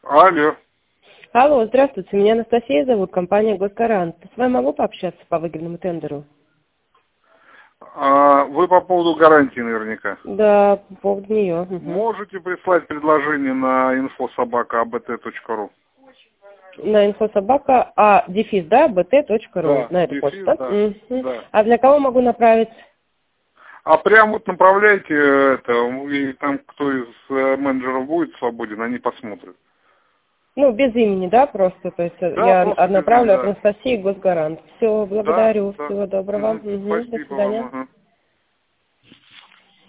Алло. Алло, здравствуйте, меня Анастасия зовут, компания «Госгарант». С вами могу пообщаться по выгодному тендеру? Вы по поводу гарантии наверняка. Да, по поводу нее. Можете прислать предложение на info@abt.ru. На инфособака, дефис, да, bt.ru, Да, на эту дефис, почту. да, да. А для кого могу направить? А прям вот направляйте это, и там кто из менеджеров будет свободен, они посмотрят. Ну, без имени, да, просто, то есть Да, я просто без направлю от да. Анастасии «Госгарант». Все, Да, благодарю, да. всего доброго. До Спасибо свидания. вам.